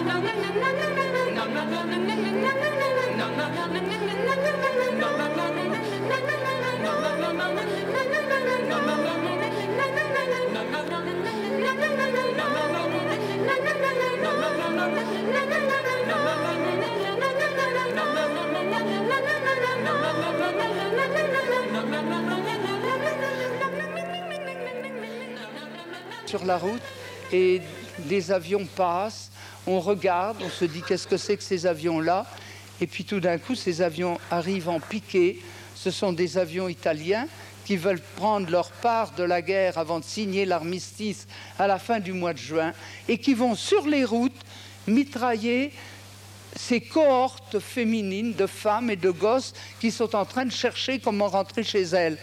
Sur la route et des avions passent, on regarde, on se dit qu'est-ce que c'est que ces avions-là, et puis tout d'un coup ces avions arrivent en piqué. Ce sont des avions italiens qui veulent prendre leur part de la guerre avant de signer l'armistice à la fin du mois de juin et qui vont sur les routes mitrailler ces cohortes féminines de femmes et de gosses qui sont en train de chercher comment rentrer chez elles.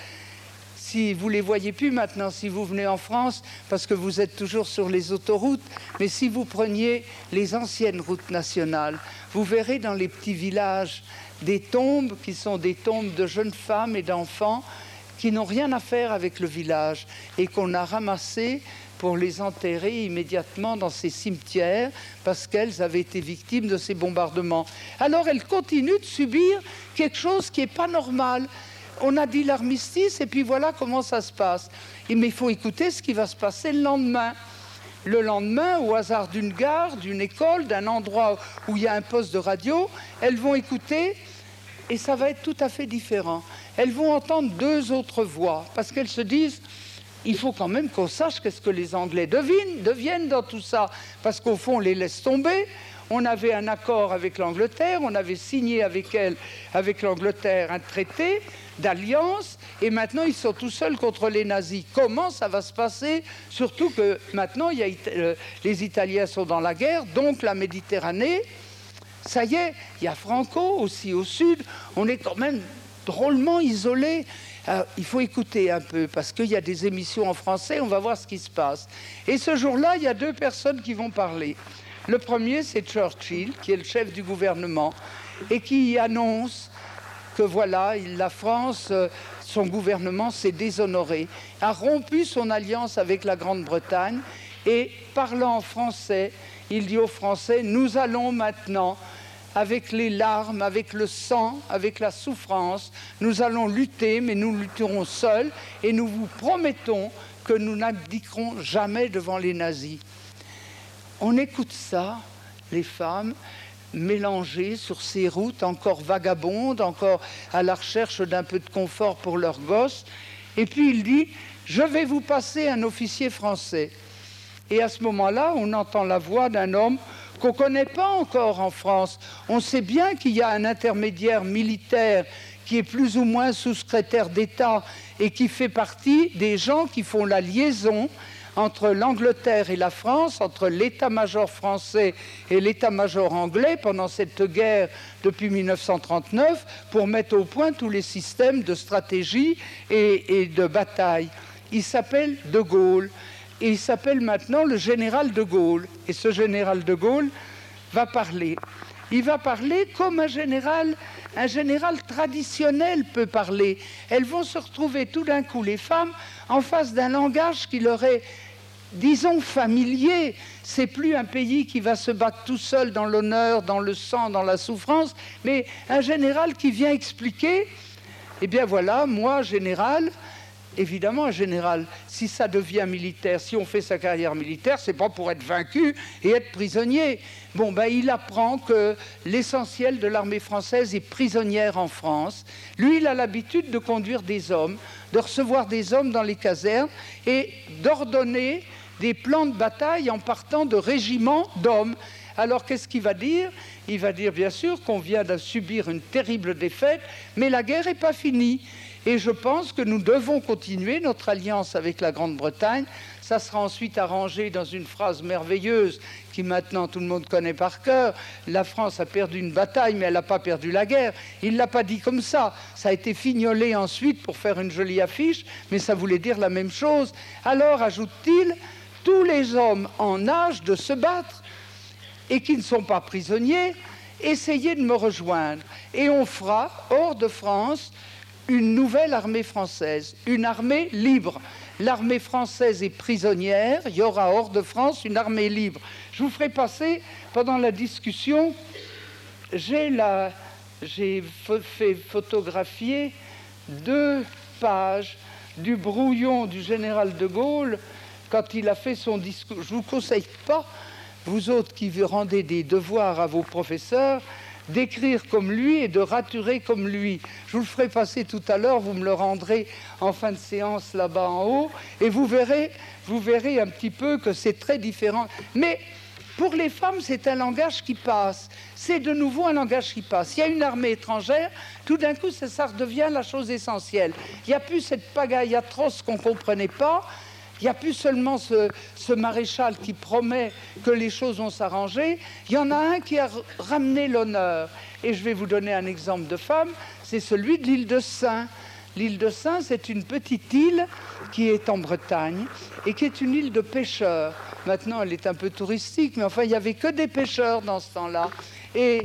Si vous ne les voyez plus maintenant, si vous venez en France, parce que vous êtes toujours sur les autoroutes, mais si vous preniez les anciennes routes nationales, vous verrez dans les petits villages des tombes qui sont des tombes de jeunes femmes et d'enfants qui n'ont rien à faire avec le village et qu'on a ramassées pour les enterrer immédiatement dans ces cimetières parce qu'elles avaient été victimes de ces bombardements. Alors elles continuent de subir quelque chose qui n'est pas normal. On a dit l'armistice et puis voilà comment ça se passe. Mais il faut écouter ce qui va se passer le lendemain. Le lendemain, au hasard d'une gare, d'une école, d'un endroit où il y a un poste de radio, elles vont écouter et ça va être tout à fait différent. Elles vont entendre deux autres voix parce qu'elles se disent il faut quand même qu'on sache qu'est-ce que les Anglais deviennent dans tout ça parce qu'au fond, on les laisse tomber. On avait un accord avec l'Angleterre, on avait signé avec elle, avec l'Angleterre, un traité d'alliance, et maintenant ils sont tout seuls contre les nazis. Comment ça va se passer? Surtout que maintenant les Italiens sont dans la guerre, donc la Méditerranée, ça y est, il y a Franco aussi au sud, on est quand même drôlement isolés. Il faut écouter un peu, parce qu'il y a des émissions en français, on va voir ce qui se passe. Et ce jour-là, il y a deux personnes qui vont parler. Le premier, c'est Churchill, qui est le chef du gouvernement, et qui annonce que voilà, la France, son gouvernement s'est déshonoré, a rompu son alliance avec la Grande-Bretagne, et parlant en français, il dit aux Français, nous allons maintenant, avec les larmes, avec le sang, avec la souffrance, nous allons lutter, mais nous lutterons seuls, et nous vous promettons que nous n'abdiquerons jamais devant les nazis. On écoute ça, les femmes, mélangées sur ces routes encore vagabondes, encore à la recherche d'un peu de confort pour leurs gosses. Et puis il dit, je vais vous passer un officier français. Et à ce moment-là, on entend la voix d'un homme qu'on ne connaît pas encore en France. On sait bien qu'il y a un intermédiaire militaire qui est plus ou moins sous-secrétaire d'État et qui fait partie des gens qui font la liaison entre l'Angleterre et la France, entre l'état-major français et l'état-major anglais pendant cette guerre depuis 1939 pour mettre au point tous les systèmes de stratégie et de bataille. Il s'appelle De Gaulle et il s'appelle maintenant le général de Gaulle. Et ce général de Gaulle va parler. Il va parler comme un général traditionnel peut parler. Elles vont se retrouver tout d'un coup, les femmes, en face d'un langage qui leur est, disons, familier. C'est plus un pays qui va se battre tout seul dans l'honneur, dans le sang, dans la souffrance, mais un général qui vient expliquer, eh bien voilà, moi, général, évidemment, un général, si ça devient militaire, si on fait sa carrière militaire, c'est pas pour être vaincu et être prisonnier. Bon, ben, il apprend que l'essentiel de l'armée française est prisonnière en France. Lui, il a l'habitude de conduire des hommes, de recevoir des hommes dans les casernes et d'ordonner des plans de bataille en partant de régiments d'hommes. Alors, qu'est-ce qu'il va dire? Il va dire, bien sûr, qu'on vient de subir une terrible défaite, mais la guerre n'est pas finie. Et je pense que nous devons continuer notre alliance avec la Grande-Bretagne. Ça sera ensuite arrangé dans une phrase merveilleuse qui maintenant tout le monde connaît par cœur. La France a perdu une bataille, mais elle n'a pas perdu la guerre. Il ne l'a pas dit comme ça. Ça a été fignolé ensuite pour faire une jolie affiche, mais ça voulait dire la même chose. Alors, ajoute-t-il, tous les hommes en âge de se battre et qui ne sont pas prisonniers, essayez de me rejoindre. Et on fera, hors de France, une nouvelle armée française, une armée libre. L'armée française est prisonnière, il y aura hors de France une armée libre. Je vous ferai passer, pendant la discussion, j'ai fait photographier 2 pages du brouillon du général de Gaulle quand il a fait son discours. Je ne vous conseille pas, vous autres qui rendez des devoirs à vos professeurs, d'écrire comme lui et de raturer comme lui. Je vous le ferai passer tout à l'heure, vous me le rendrez en fin de séance là-bas en haut, et vous verrez un petit peu que c'est très différent. Mais pour les femmes, c'est un langage qui passe. C'est de nouveau un langage qui passe. Il y a une armée étrangère, tout d'un coup, ça redevient la chose essentielle. Il n'y a plus cette pagaille atroce qu'on ne comprenait pas. Il n'y a plus seulement ce maréchal qui promet que les choses vont s'arranger. Il y en a un qui a ramené l'honneur. Et je vais vous donner un exemple de femme, c'est celui de l'île de Sein. L'île de Sein, c'est une petite île qui est en Bretagne et qui est une île de pêcheurs. Maintenant, elle est un peu touristique, mais enfin, il n'y avait que des pêcheurs dans ce temps-là. Et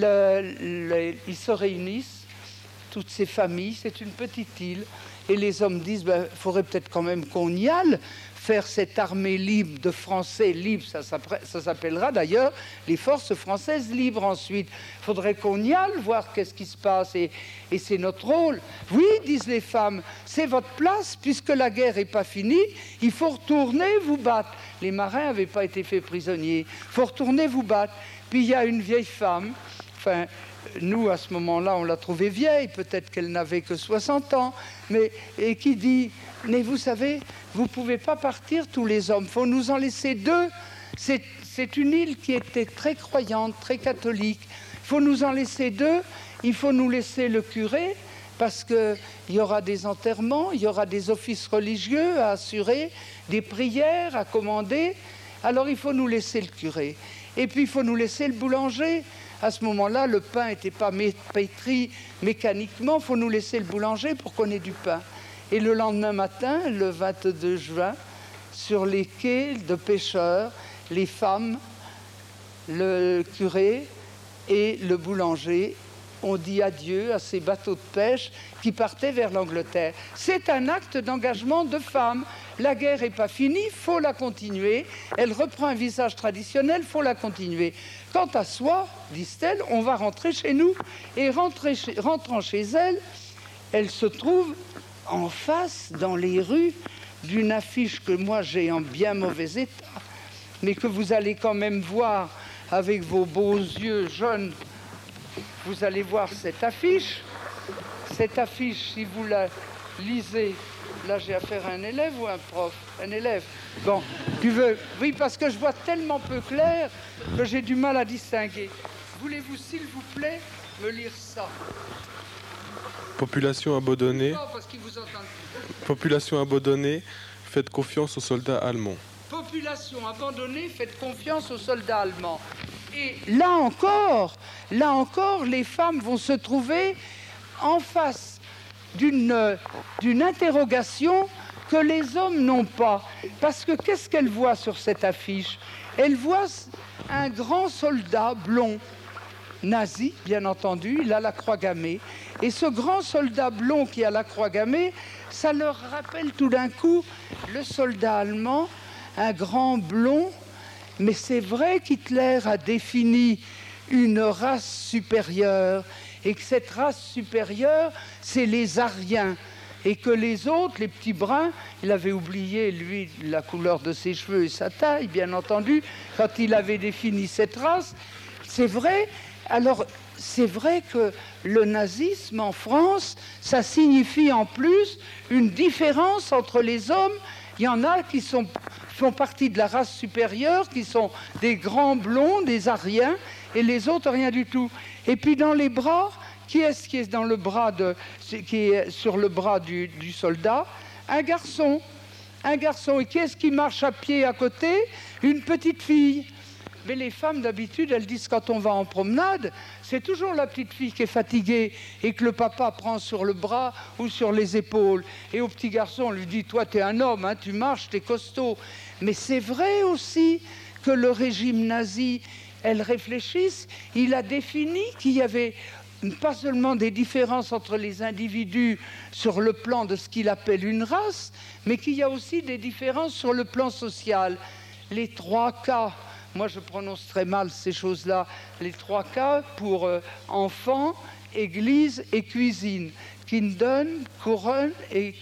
ils se réunissent, toutes ces familles, c'est une petite île. Et les hommes disent, il faudrait peut-être quand même qu'on y aille, faire cette armée libre de Français libres, ça s'appellera d'ailleurs les forces françaises libres ensuite. Il faudrait qu'on y aille, voir qu'est-ce qui se passe, et c'est notre rôle. Oui, disent les femmes, c'est votre place, puisque la guerre n'est pas finie, il faut retourner vous battre. Les marins n'avaient pas été faits prisonniers, il faut retourner vous battre. Puis il y a une vieille femme, enfin, nous, à ce moment-là, on l'a trouvée vieille, peut-être qu'elle n'avait que 60 ans, et qui dit, mais vous savez, vous ne pouvez pas partir tous les hommes, il faut nous en laisser 2. C'est une île qui était très croyante, très catholique. Il faut nous en laisser 2, il faut nous laisser le curé, parce qu'il y aura des enterrements, il y aura des offices religieux à assurer, des prières à commander, alors il faut nous laisser le curé. Et puis il faut nous laisser le boulanger. À ce moment-là, le pain n'était pas pétri mécaniquement, il faut nous laisser le boulanger pour qu'on ait du pain. Et le lendemain matin, le 22 juin, sur les quais de pêcheurs, les femmes, le curé et le boulanger ont dit adieu à ces bateaux de pêche qui partaient vers l'Angleterre. C'est un acte d'engagement de femmes. La guerre n'est pas finie, il faut la continuer. Elle reprend un visage traditionnel, il faut la continuer. Quant à soi, disent-elles, on va rentrer chez nous. Et rentrant chez elle, elle se trouve en face, dans les rues, d'une affiche que moi j'ai en bien mauvais état, mais que vous allez quand même voir avec vos beaux yeux jaunes. Vous allez voir cette affiche. Cette affiche, si vous la lisez, là j'ai affaire à un élève ou un prof? Un élève. Bon, tu veux? Oui, parce que je vois tellement peu clair que j'ai du mal à distinguer. Voulez-vous, s'il vous plaît, me lire ça? Population abandonnée. Non, parce qu'ils vous entendent. Population abandonnée, faites confiance aux soldats allemands. Population abandonnée, faites confiance aux soldats allemands. Et là encore, les femmes vont se trouver en face d'une interrogation que les hommes n'ont pas. Parce que qu'est-ce qu'elles voient sur cette affiche? Elles voient un grand soldat blond, nazi, bien entendu, il a la croix gammée. Et ce grand soldat blond qui a la croix gammée, ça leur rappelle tout d'un coup le soldat allemand, un grand blond. Mais c'est vrai qu'Hitler a défini une race supérieure et que cette race supérieure, c'est les Aryens. Et que les autres, les petits bruns, il avait oublié, lui, la couleur de ses cheveux et sa taille, bien entendu, quand il avait défini cette race. C'est vrai. Alors, c'est vrai que le nazisme en France, ça signifie en plus une différence entre les hommes. Il y en a qui font partie de la race supérieure, qui sont des grands blonds, des Aryens, et les autres, rien du tout. Et puis dans les bras, qui est dans le bras qui est sur le bras du soldat? Un garçon. Un garçon. Et qui est-ce qui marche à pied à côté? Une petite fille. Mais les femmes, d'habitude, elles disent quand on va en promenade, c'est toujours la petite fille qui est fatiguée et que le papa prend sur le bras ou sur les épaules. Et au petit garçon, on lui dit, toi, t'es un homme, hein, tu marches, t'es costaud. Mais c'est vrai aussi que le régime nazi, elles réfléchissent, il a défini qu'il y avait pas seulement des différences entre les individus sur le plan de ce qu'il appelle une race, mais qu'il y a aussi des différences sur le plan social. Les 3 K, moi je prononce très mal ces choses-là, les 3 K pour enfants, église et cuisine. Kinden, Kuchen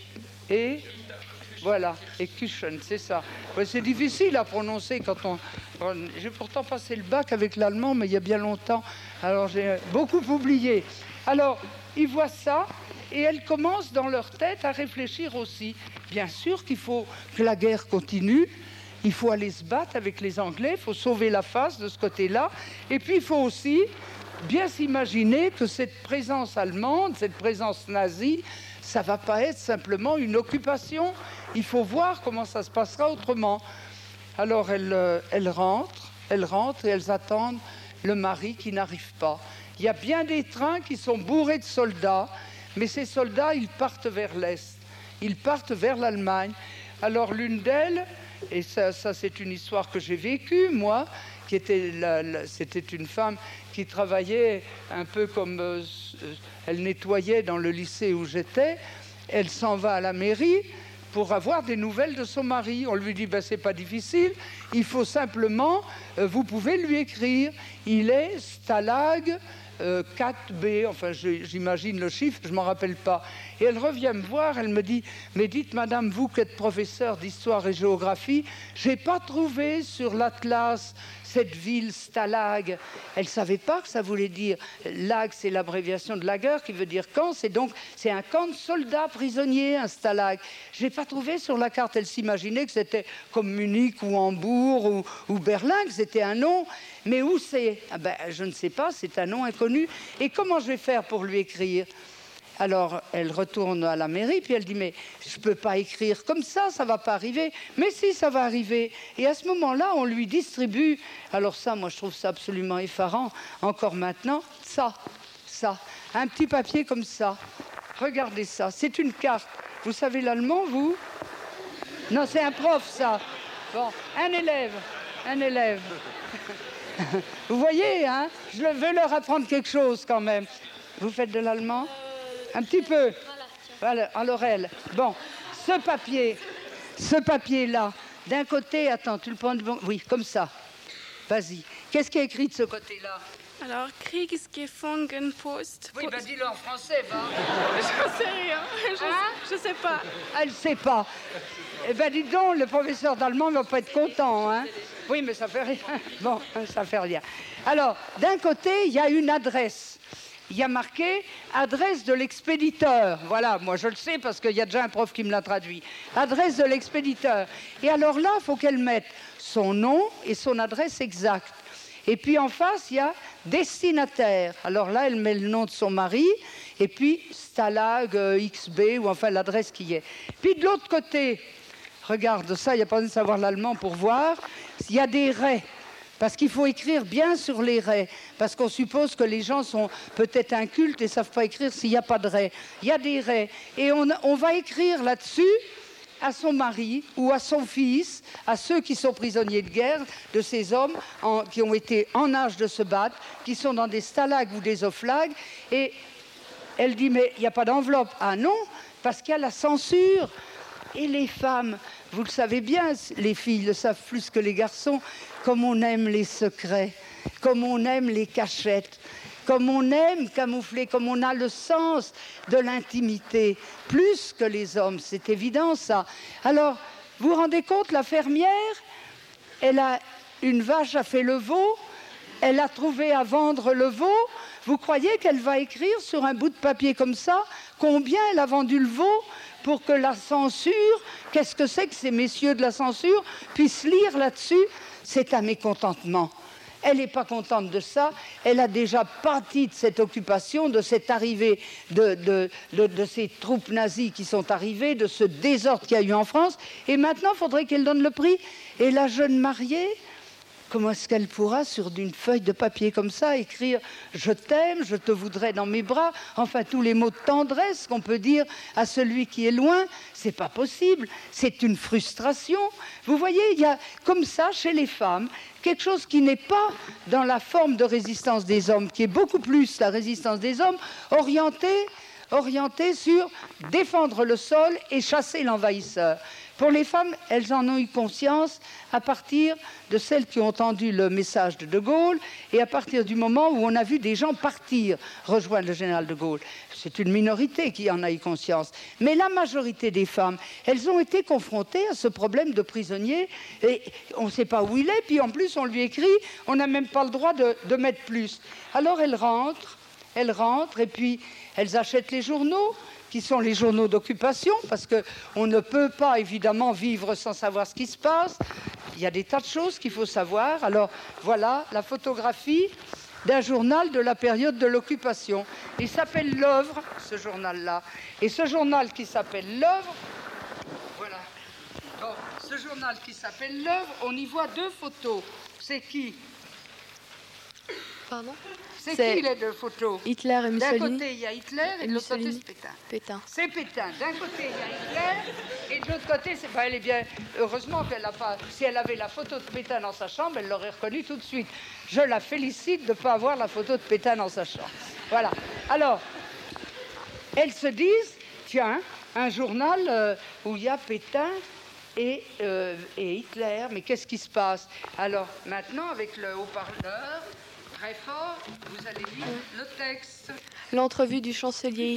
et voilà, et Küchen, c'est ça. Ouais, c'est difficile à prononcer quand on... J'ai pourtant passé le bac avec l'allemand, mais il y a bien longtemps, alors j'ai beaucoup oublié. Alors, ils voient ça, et elles commencent dans leur tête à réfléchir aussi. Bien sûr qu'il faut que la guerre continue, il faut aller se battre avec les Anglais, il faut sauver la face de ce côté-là, et puis il faut aussi bien s'imaginer que cette présence allemande, cette présence nazie, ça ne va pas être simplement une occupation. Il faut voir comment ça se passera autrement. Alors elles rentrent et elles attendent le mari qui n'arrive pas. Il y a bien des trains qui sont bourrés de soldats, mais ces soldats, ils partent vers l'Est. Ils partent vers l'Allemagne. Alors l'une d'elles, et ça c'est une histoire que j'ai vécue, moi, c'était une femme qui travaillait un peu comme... elle nettoyait dans le lycée où j'étais. Elle s'en va à la mairie pour avoir des nouvelles de son mari. On lui dit, ben, c'est pas difficile, il faut simplement... vous pouvez lui écrire. Il est Stalag 4B, enfin j'imagine le chiffre, je ne m'en rappelle pas. Et elle revient me voir, elle me dit, mais dites madame, vous qui êtes professeur d'histoire et géographie, je n'ai pas trouvé sur l'atlas cette ville Stalag. Elle ne savait pas que ça voulait dire, Lag c'est l'abréviation de Lager qui veut dire camp, c'est un camp de soldats prisonniers, un Stalag. Je n'ai pas trouvé sur la carte, elle s'imaginait que c'était comme Munich ou Hambourg ou Berlin, que c'était un nom. Mais où c'est? Ah ben, je ne sais pas, c'est un nom inconnu. Et comment je vais faire pour lui écrire? Alors, elle retourne à la mairie, puis elle dit, mais je ne peux pas écrire comme ça ne va pas arriver. Mais si, ça va arriver. Et à ce moment-là, on lui distribue, alors ça, moi, je trouve ça absolument effarant, encore maintenant, ça, un petit papier comme ça. Regardez ça, c'est une carte. Vous savez l'allemand, vous? Non, c'est un prof, ça. Bon, un élève. Vous voyez, hein? Je veux leur apprendre quelque chose, quand même. Vous faites de l'allemand? Un petit peu. Voilà, à l'oreille. Bon, ce papier-là, d'un côté, attends, tu le prends de bon... Oui, comme ça. Vas-y. Qu'est-ce qui est écrit de ce côté-là? Alors, Kriegsgefangenenpost. Oui, ben dis-le en français, va. Je sais rien. Je sais pas. Elle sait pas. Eh ben, dis donc, le professeur d'allemand ne va pas être content, hein. Oui, mais ça fait rien. Bon, ça fait rien. Alors, d'un côté, il y a une adresse. Il y a marqué « adresse de l'expéditeur ». Voilà, moi je le sais parce qu'il y a déjà un prof qui me l'a traduit. Adresse de l'expéditeur. Et alors là, il faut qu'elle mette son nom et son adresse exacte. Et puis en face, il y a destinataire. Alors là, elle met le nom de son mari et puis Stalag XB ou enfin l'adresse qui y est. Puis de l'autre côté, regarde ça, il n'y a pas besoin de savoir l'allemand pour voir, il y a des raies. Parce qu'il faut écrire bien sur les raies, parce qu'on suppose que les gens sont peut-être incultes et ne savent pas écrire s'il n'y a pas de raies. Il y a des raies. Et on va écrire là-dessus à son mari ou à son fils, à ceux qui sont prisonniers de guerre, de ces hommes qui ont été en âge de se battre, qui sont dans des stalags ou des oflags. Et elle dit, mais il n'y a pas d'enveloppe. Ah non, parce qu'il y a la censure. Et les femmes, vous le savez bien, les filles le savent plus que les garçons, comme on aime les secrets, comme on aime les cachettes, comme on aime camoufler, comme on a le sens de l'intimité, plus que les hommes, c'est évident ça. Alors, vous vous rendez compte, la fermière, elle a une vache a fait le veau, elle a trouvé à vendre le veau, vous croyez qu'elle va écrire sur un bout de papier comme ça combien elle a vendu le veau pour que la censure, qu'est-ce que c'est que ces messieurs de la censure, puissent lire là-dessus? C'est un mécontentement. Elle n'est pas contente de ça. Elle a déjà pâti de cette occupation, de cette arrivée de ces troupes nazies qui sont arrivées, de ce désordre qu'il y a eu en France. Et maintenant, il faudrait qu'elle donne le prix. Et la jeune mariée, comment est-ce qu'elle pourra, sur une feuille de papier comme ça, écrire « Je t'aime, je te voudrais dans mes bras », enfin tous les mots de tendresse qu'on peut dire à celui qui est loin. C'est pas possible, c'est une frustration. Vous voyez, il y a comme ça, chez les femmes, quelque chose qui n'est pas dans la forme de résistance des hommes, qui est beaucoup plus la résistance des hommes, orientée sur défendre le sol et chasser l'envahisseur. Pour les femmes, elles en ont eu conscience à partir de celles qui ont entendu le message de De Gaulle et à partir du moment où on a vu des gens partir rejoindre le général de Gaulle. C'est une minorité qui en a eu conscience. Mais la majorité des femmes, elles ont été confrontées à ce problème de prisonnier et on ne sait pas où il est, puis en plus on lui écrit, on n'a même pas le droit de mettre plus. Alors elles rentrent et puis elles achètent les journaux, qui sont les journaux d'occupation, parce qu'on ne peut pas évidemment vivre sans savoir ce qui se passe. Il y a des tas de choses qu'il faut savoir. Alors voilà la photographie d'un journal de la période de l'occupation. Il s'appelle L'Œuvre, ce journal-là. Et ce journal qui s'appelle L'Œuvre, voilà. Bon, ce journal qui s'appelle L'Œuvre, on y voit deux photos. C'est qui? Pardon? C'est qui les deux photos? Hitler et Mussolini. D'un côté, il y a Hitler et de l'autre côté, c'est Pétain. Pétain. C'est Pétain. D'un côté, il y a Hitler et de l'autre côté, c'est... Ben, elle est bien... Heureusement qu'elle n'a pas... Si elle avait la photo de Pétain dans sa chambre, elle l'aurait reconnue tout de suite. Je la félicite de ne pas avoir la photo de Pétain dans sa chambre. Voilà. Alors, elles se disent, tiens, un journal où il y a Pétain et Hitler, mais qu'est-ce qui se passe? Alors, maintenant, avec le haut-parleur... Très fort, vous allez lire le texte. L'entrevue du chancelier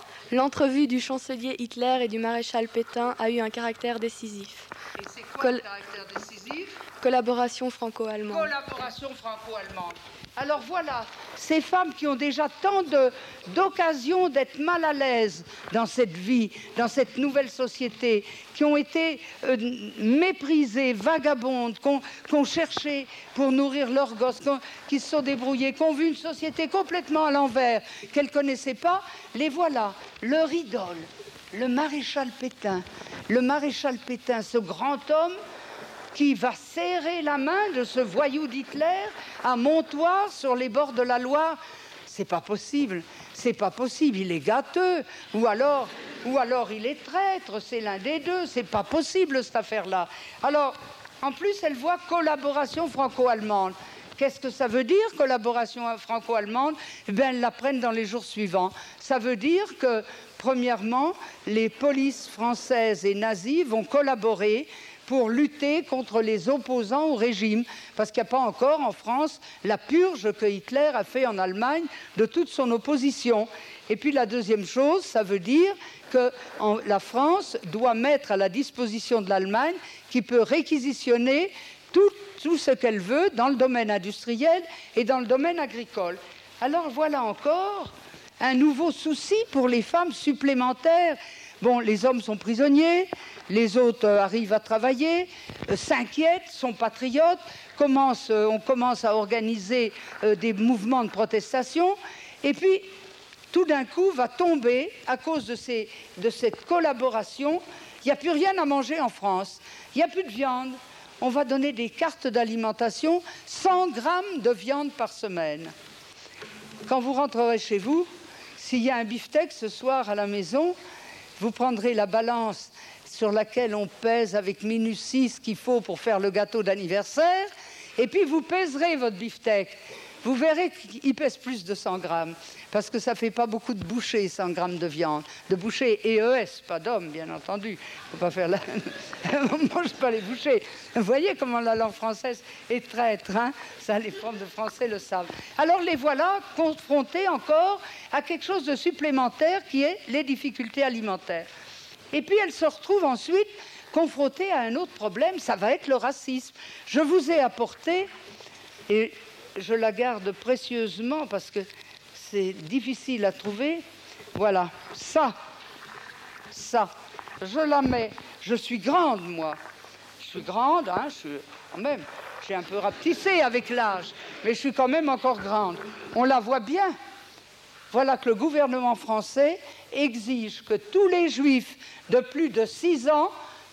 Hitler et du maréchal Pétain a eu un caractère décisif. Et c'est quoi le caractère décisif? Collaboration franco-allemande. Collaboration franco-allemande. Alors voilà, ces femmes qui ont déjà tant d'occasions d'être mal à l'aise dans cette vie, dans cette nouvelle société, qui ont été méprisées, vagabondes, qu'on cherchait pour nourrir leurs gosses, qui se sont débrouillées, qui ont vu une société complètement à l'envers, qu'elles ne connaissaient pas, les voilà, leur idole, le maréchal Pétain. Le maréchal Pétain, ce grand homme qui va serrer la main de ce voyou d'Hitler à Montoire, sur les bords de la Loire. C'est pas possible, il est gâteux, ou alors il est traître, c'est l'un des deux, c'est pas possible cette affaire-là. Alors, en plus, elle voit collaboration franco-allemande. Qu'est-ce que ça veut dire, collaboration franco-allemande? Eh bien, elles l'apprennent dans les jours suivants. Ça veut dire que, premièrement, les polices françaises et nazies vont collaborer pour lutter contre les opposants au régime, parce qu'il n'y a pas encore en France la purge que Hitler a fait en Allemagne de toute son opposition. Et puis la deuxième chose, ça veut dire que la France doit mettre à la disposition de l'Allemagne, qui peut réquisitionner tout ce qu'elle veut dans le domaine industriel et dans le domaine agricole. Alors voilà encore un nouveau souci pour les femmes supplémentaires. Bon, les hommes sont prisonniers, les autres arrivent à travailler, s'inquiètent, sont patriotes, on commence à organiser des mouvements de protestation, et puis tout d'un coup va tomber, à cause de cette collaboration, il n'y a plus rien à manger en France, il n'y a plus de viande. On va donner des cartes d'alimentation, 100 grammes de viande par semaine. Quand vous rentrerez chez vous, s'il y a un beefsteak ce soir à la maison, vous prendrez la balance sur laquelle on pèse avec minutie ce qu'il faut pour faire le gâteau d'anniversaire, et puis vous pèserez votre beefsteak. Vous verrez qu'il pèse plus de 100 grammes, parce que ça ne fait pas beaucoup de bouchées, 100 grammes de viande. De bouchées EES, pas d'hommes, bien entendu. Il ne faut pas faire la... On ne mange pas les bouchées. Vous voyez comment la langue française est traître, hein? Ça, les profs de français le savent. Alors les voilà confrontés encore à quelque chose de supplémentaire, qui est les difficultés alimentaires. Et puis elles se retrouvent ensuite confrontées à un autre problème, ça va être le racisme. Je vous ai apporté... et je la garde précieusement parce que c'est difficile à trouver. Voilà, ça, je la mets. Je suis grande, moi. Je suis grande, hein, quand même, j'ai un peu rapetissé avec l'âge, mais je suis quand même encore grande. On la voit bien. Voilà que le gouvernement français exige que tous les juifs de plus de 6 ans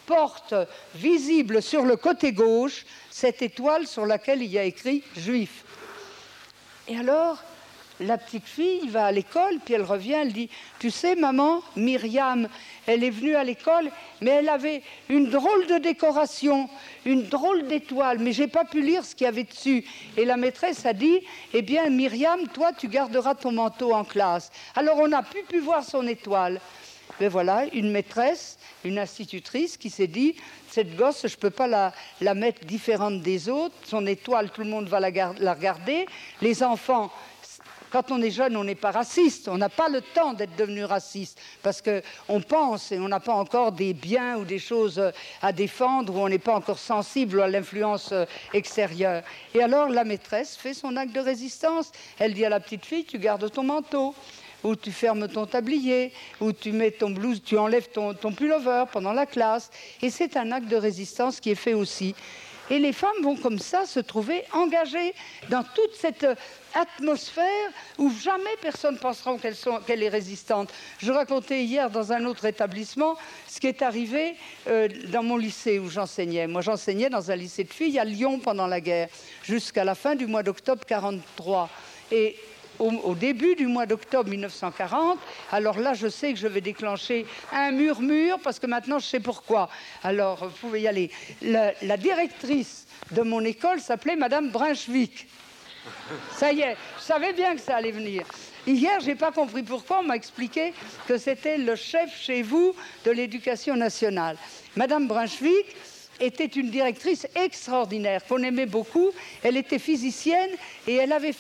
porte visible sur le côté gauche cette étoile sur laquelle il y a écrit « juif ». Et alors, la petite fille va à l'école, puis elle revient, elle dit « Tu sais, maman, Myriam, elle est venue à l'école, mais elle avait une drôle de décoration, une drôle d'étoile, mais je n'ai pas pu lire ce qu'il y avait dessus. » Et la maîtresse a dit « Eh bien, Myriam, toi, tu garderas ton manteau en classe. » Alors, on n'a pu voir son étoile. Mais voilà, une maîtresse, une institutrice qui s'est dit « Cette gosse, je ne peux pas la mettre différente des autres. Son étoile, tout le monde va la regarder. Les enfants... » Quand on est jeune, on n'est pas raciste. On n'a pas le temps d'être devenu raciste parce qu'on pense et on n'a pas encore des biens ou des choses à défendre ou on n'est pas encore sensible à l'influence extérieure. Et alors, la maîtresse fait son acte de résistance. Elle dit à la petite fille, tu gardes ton manteau, ou tu fermes ton tablier, ou tu mets ton blouse, tu enlèves ton pullover pendant la classe. Et c'est un acte de résistance qui est fait aussi. Et les femmes vont comme ça se trouver engagées dans toute cette atmosphère où jamais personne ne pensera qu'elle est résistante. Je racontais hier dans un autre établissement ce qui est arrivé dans mon lycée où j'enseignais. Moi, j'enseignais dans un lycée de filles à Lyon pendant la guerre, jusqu'à la fin du mois d'octobre 1943. Et au début du mois d'octobre 1940, alors là, je sais que je vais déclencher un murmure, parce que maintenant, je sais pourquoi. Alors, vous pouvez y aller. La directrice de mon école s'appelait Madame Brunswick. Ça y est, je savais bien que ça allait venir. Hier, je n'ai pas compris pourquoi, on m'a expliqué que c'était le chef chez vous de l'éducation nationale. Madame Brunswick était une directrice extraordinaire, qu'on aimait beaucoup. Elle était physicienne et elle avait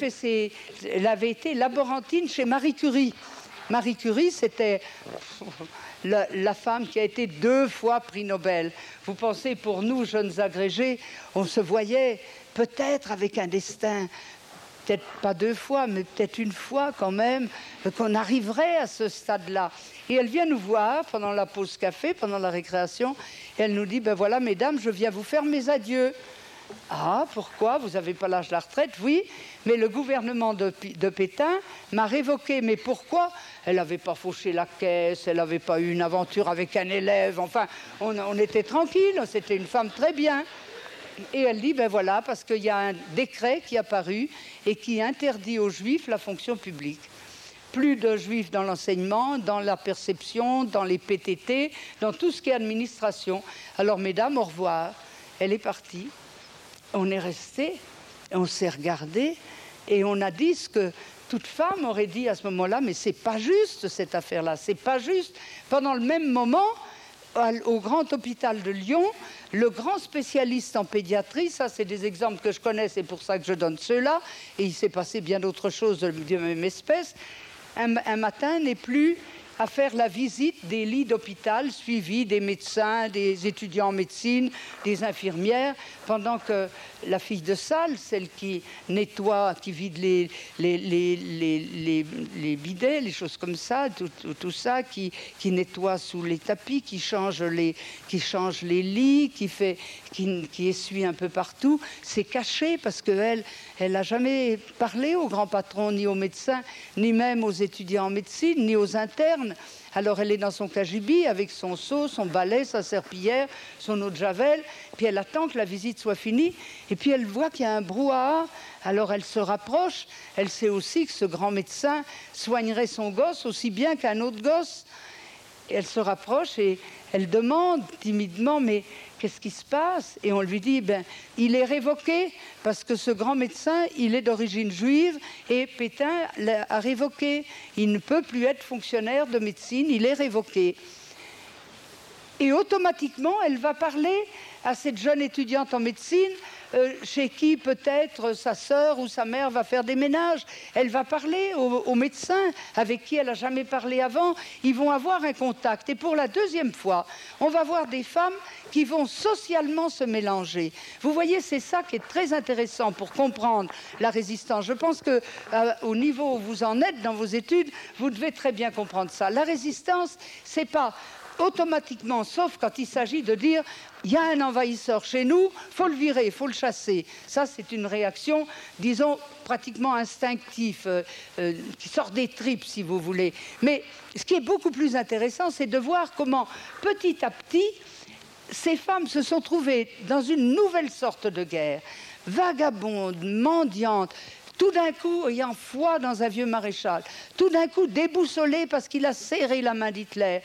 été laborantine chez Marie Curie. Marie Curie, c'était la femme qui a été 2 fois prix Nobel. Vous pensez, pour nous, jeunes agrégés, on se voyait peut-être avec un destin, peut-être pas 2 fois, mais peut-être 1 fois quand même, qu'on arriverait à ce stade-là. Et elle vient nous voir pendant la pause café, pendant la récréation, et elle nous dit, ben voilà, mesdames, je viens vous faire mes adieux. Ah, pourquoi? Vous n'avez pas l'âge de la retraite? Oui, mais le gouvernement de Pétain m'a révoqué. Mais pourquoi? Elle n'avait pas fauché la caisse, elle n'avait pas eu une aventure avec un élève, enfin, on était tranquille, c'était une femme très bien. Et elle dit, ben voilà, parce qu'il y a un décret qui est apparu et qui interdit aux Juifs la fonction publique. Plus de Juifs dans l'enseignement, dans la perception, dans les PTT, dans tout ce qui est administration. Alors, mesdames, au revoir. Elle est partie. On est restés, on s'est regardés et on a dit ce que toute femme aurait dit à ce moment-là, mais c'est pas juste cette affaire-là, c'est pas juste. Pendant le même moment, au grand hôpital de Lyon, le grand spécialiste en pédiatrie, ça c'est des exemples que je connais, c'est pour ça que je donne ceux-là, et il s'est passé bien d'autres choses de même espèce, un matin n'est plus à faire la visite des lits d'hôpital suivis des médecins, des étudiants en médecine, des infirmières, pendant que la fille de salle, celle qui nettoie, qui vide les bidets, les choses comme ça, tout ça, qui nettoie sous les tapis, qui change les lits, qui essuie un peu partout, c'est caché parce qu'elle n'a jamais parlé au grand patron, ni aux médecins, ni même aux étudiants en médecine, ni aux internes. Alors elle est dans son cagibi avec son seau, son balai, sa serpillière, son eau de javel, puis elle attend que la visite soit finie, et puis elle voit qu'il y a un brouhaha, alors elle se rapproche, elle sait aussi que ce grand médecin soignerait son gosse aussi bien qu'un autre gosse. Et elle se rapproche et elle demande timidement, mais qu'est-ce qui se passe? Et on lui dit, il est révoqué, parce que ce grand médecin, il est d'origine juive, et Pétain l'a révoqué. Il ne peut plus être fonctionnaire de médecine, il est révoqué. Et automatiquement, elle va parler à cette jeune étudiante en médecine, chez qui peut-être sa sœur ou sa mère va faire des ménages. Elle va parler aux médecins avec qui elle n'a jamais parlé avant. Ils vont avoir un contact. Et pour la 2e fois, on va voir des femmes qui vont socialement se mélanger. Vous voyez, c'est ça qui est très intéressant pour comprendre la résistance. Je pense qu'au niveau où vous en êtes dans vos études, vous devez très bien comprendre ça. La résistance, c'est pas automatiquement, sauf quand il s'agit de dire il y a un envahisseur chez nous, il faut le virer, il faut le chasser. Ça, c'est une réaction, disons, pratiquement instinctive, qui sort des tripes, si vous voulez. Mais ce qui est beaucoup plus intéressant, c'est de voir comment, petit à petit, ces femmes se sont trouvées dans une nouvelle sorte de guerre, vagabondes, mendiantes, tout d'un coup ayant foi dans un vieux maréchal, tout d'un coup déboussolées parce qu'il a serré la main d'Hitler.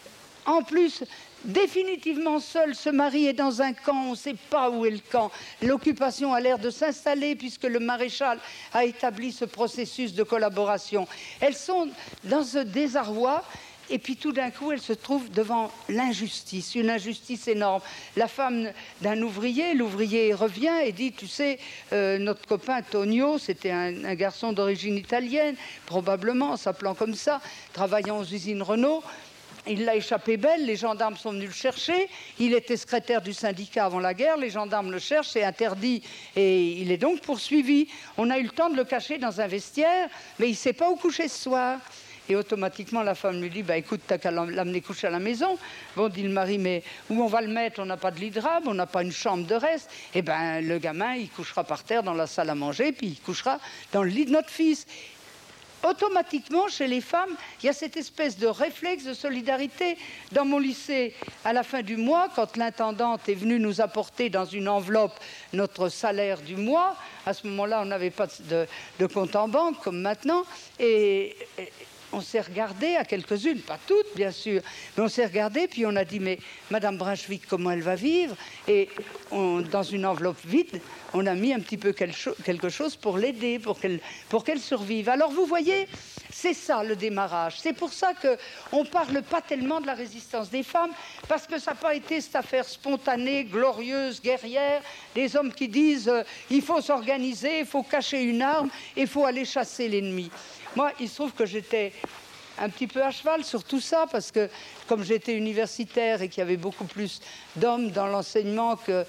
En plus, définitivement seul, ce mari est dans un camp, on ne sait pas où est le camp. L'occupation a l'air de s'installer puisque le maréchal a établi ce processus de collaboration. Elles sont dans ce désarroi. Et puis tout d'un coup, elle se trouve devant l'injustice, une injustice énorme. La femme d'un ouvrier, l'ouvrier revient et dit, tu sais, notre copain Tonio, c'était un garçon d'origine italienne, probablement, s'appelant comme ça, travaillant aux usines Renault. Il l'a échappé belle, les gendarmes sont venus le chercher. Il était secrétaire du syndicat avant la guerre, les gendarmes le cherchent, c'est interdit et il est donc poursuivi. On a eu le temps de le cacher dans un vestiaire, mais il ne sait pas où coucher ce soir. Et automatiquement, la femme lui dit, bah, écoute, t'as qu'à l'amener coucher à la maison. Bon, dit le mari, mais où on va le mettre? On n'a pas de lit de drap, on n'a pas une chambre de reste. Eh bien, le gamin, il couchera par terre dans la salle à manger, puis il couchera dans le lit de notre fils. Automatiquement, chez les femmes, il y a cette espèce de réflexe de solidarité. Dans mon lycée, à la fin du mois, quand l'intendante est venue nous apporter dans une enveloppe notre salaire du mois, à ce moment-là, on n'avait pas de compte en banque comme maintenant, et on s'est regardé à quelques-unes, pas toutes bien sûr, mais on s'est regardé, puis on a dit, mais Madame Brunswick, comment elle va vivre? Et dans une enveloppe vide, on a mis un petit peu quelque chose pour l'aider, pour qu'elle survive. Alors vous voyez, c'est ça le démarrage. C'est pour ça qu'on ne parle pas tellement de la résistance des femmes, parce que ça n'a pas été cette affaire spontanée, glorieuse, guerrière, des hommes qui disent il faut s'organiser, il faut cacher une arme, il faut aller chasser l'ennemi. Moi, il se trouve que j'étais un petit peu à cheval sur tout ça, parce que comme j'étais universitaire et qu'il y avait beaucoup plus d'hommes dans l'enseignement que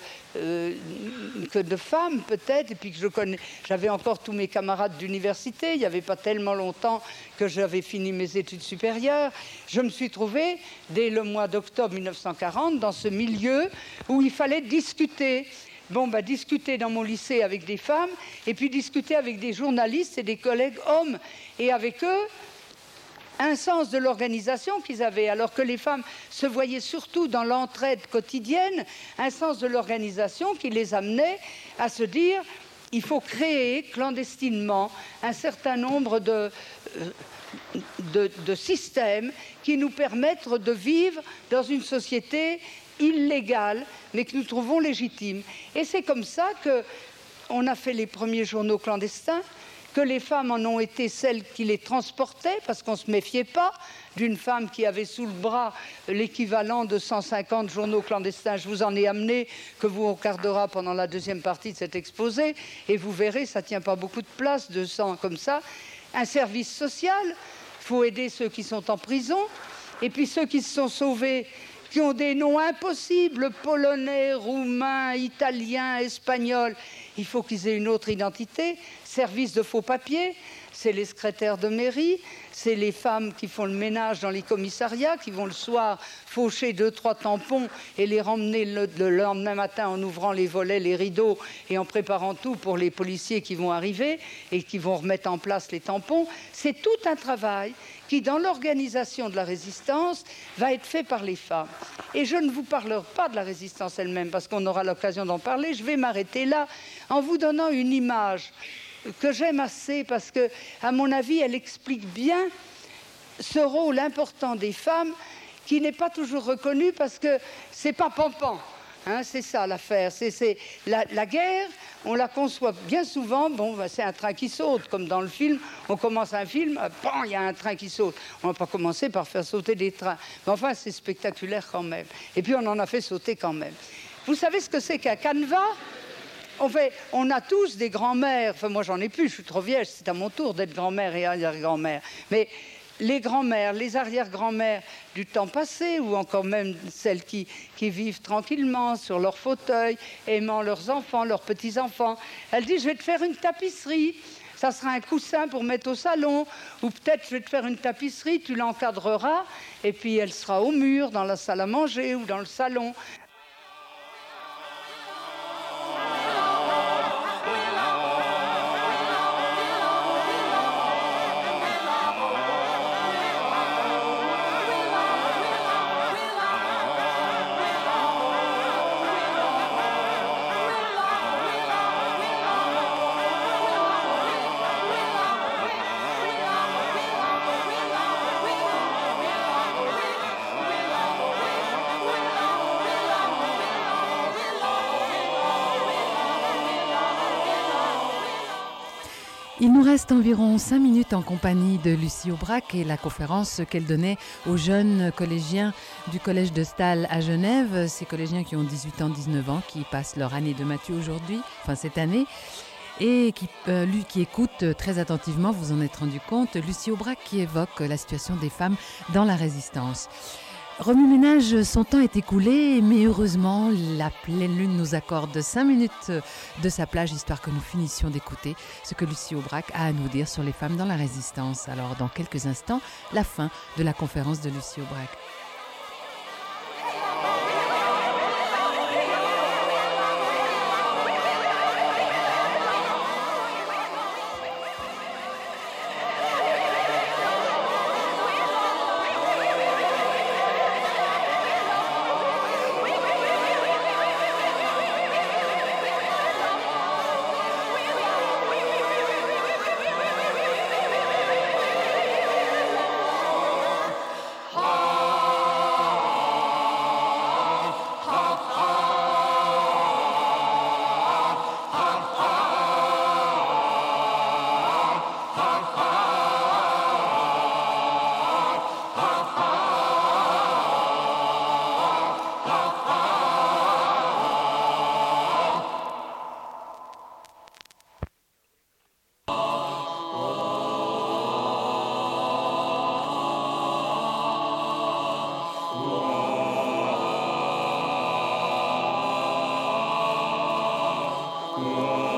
de femmes peut-être, et puis que j'avais encore tous mes camarades d'université, il n'y avait pas tellement longtemps que j'avais fini mes études supérieures, je me suis trouvée dès le mois d'octobre 1940 dans ce milieu où il fallait discuter. Bon, discuter dans mon lycée avec des femmes, et puis discuter avec des journalistes et des collègues hommes, et avec eux, un sens de l'organisation qu'ils avaient, alors que les femmes se voyaient surtout dans l'entraide quotidienne, un sens de l'organisation qui les amenait à se dire il faut créer clandestinement un certain nombre de systèmes qui nous permettent de vivre dans une société illégale, mais que nous trouvons légitime. Et c'est comme ça qu'on a fait les premiers journaux clandestins, que les femmes en ont été celles qui les transportaient, parce qu'on ne se méfiait pas d'une femme qui avait sous le bras l'équivalent de 150 journaux clandestins. Je vous en ai amené, que vous regardera pendant la deuxième partie de cet exposé, et vous verrez, ça ne tient pas beaucoup de place, 200 comme ça. Un service social, il faut aider ceux qui sont en prison, et puis ceux qui se sont sauvés, qui ont des noms impossibles, polonais, roumains, italiens, espagnols. Il faut qu'ils aient une autre identité. Service de faux papiers, c'est les secrétaires de mairie, c'est les femmes qui font le ménage dans les commissariats, qui vont le soir faucher 2-3 tampons et les ramener le lendemain matin en ouvrant les volets, les rideaux et en préparant tout pour les policiers qui vont arriver et qui vont remettre en place les tampons. C'est tout un travail qui, dans l'organisation de la résistance, va être fait par les femmes. Et je ne vous parlerai pas de la résistance elle-même, parce qu'on aura l'occasion d'en parler. Je vais m'arrêter là en vous donnant une image que j'aime assez, parce que, à mon avis, elle explique bien ce rôle important des femmes qui n'est pas toujours reconnu, parce que c'est pas pampant. Hein, c'est ça l'affaire. La guerre, on la conçoit bien souvent, c'est un train qui saute, comme dans le film. On commence un film, il y a un train qui saute. On ne va pas commencer par faire sauter des trains. Mais enfin, c'est spectaculaire quand même. Et puis, on en a fait sauter quand même. Vous savez ce que c'est qu'un canevas ? On a tous des grands-mères. Enfin, moi, j'en ai plus, je suis trop vieille. C'est à mon tour d'être grand-mère et arrière-grand-mère. Mais les grands-mères, les arrière-grand-mères du temps passé, ou encore même celles qui vivent tranquillement sur leur fauteuil, aimant leurs enfants, leurs petits-enfants, elles disent « je vais te faire une tapisserie ». Ça sera un coussin pour mettre au salon, ou peut-être je vais te faire une tapisserie, tu l'encadreras, et puis elle sera au mur, dans la salle à manger ou dans le salon. Il nous reste environ 5 minutes en compagnie de Lucie Aubrac et la conférence qu'elle donnait aux jeunes collégiens du collège de Staël à Genève, ces collégiens qui ont 18 ans, 19 ans, qui passent leur année de maths aujourd'hui, enfin cette année, et qui écoutent très attentivement, vous en êtes rendu compte, Lucie Aubrac qui évoque la situation des femmes dans la résistance. Remue-ménage, son temps est écoulé, mais heureusement, la pleine lune nous accorde 5 minutes de sa plage, histoire que nous finissions d'écouter ce que Lucie Aubrac a à nous dire sur les femmes dans la résistance. Alors, dans quelques instants, la fin de la conférence de Lucie Aubrac. Oh